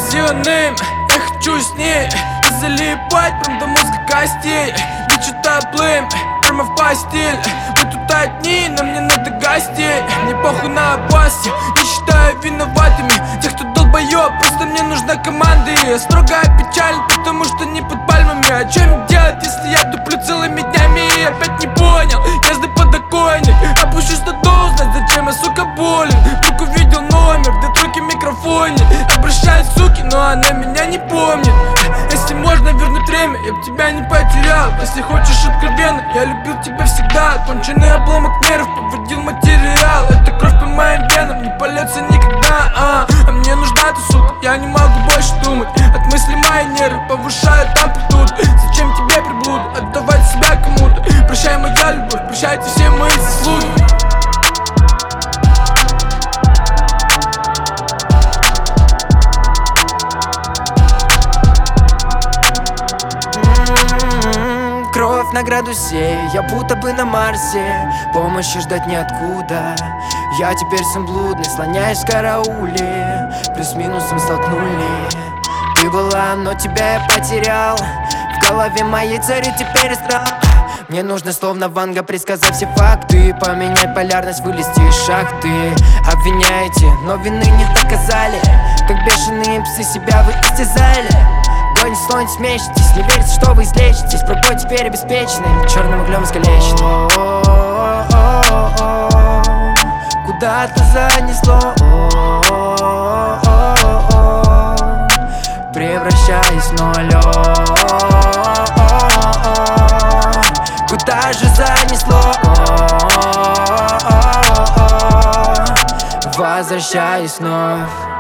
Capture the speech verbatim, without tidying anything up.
What's your name? Я хочу с ней залипать прям до мозга костей. Ведь что-то блэм, прямо в постель. Мы тут одни, нам не надо гостей. Мне похуй на басе, не считаю виноватыми тех, кто долбоёб, просто мне нужна команда. И я строго печален, потому что не под пальмами. А чё мне делать, если я туплю целыми днями? И опять не понял, каждый подоконник. Опущусь на дно, узнать, зачем я, сука, болен. Вдруг увидел номер, где тройки в микрофоне. Обращаюсь, суки, но она меня не помнит. Если можно вернуть время, я б тебя не потерял. Если хочешь откровенно, я любил тебя всегда. Конченый обломок нервов повредил материал. Это кровь по моим венам, не польется никогда. А, а мне нужна ты, сука, я не могу больше думать. От мысли мои нервы повышают амплитуду. Зачем тебе приблуд, отдавать себя кому-то? Прощай, моя любовь, прощайте все мои заслуги. Кровь на градусе, я будто бы на Марсе. Помощи ждать неоткуда. Я теперь сын блудный, слоняюсь в карауле. Плюс-минусом столкнули. Ты была, но тебя я потерял. В голове моей царит теперь страх. Мне нужно словно Ванга предсказать все факты. Поменять полярность, вылезти из шахты. Обвиняете, но вины не доказали. Как бешеные псы себя вы истязали. Гонитесь, слонитесь, мечтесь, не верите, что вы излечитесь. Пробой теперь обеспеченный, черным углем искалеченный. Куда-то занесло, превращаясь в нулё. Куда же занесло, возвращаясь вновь.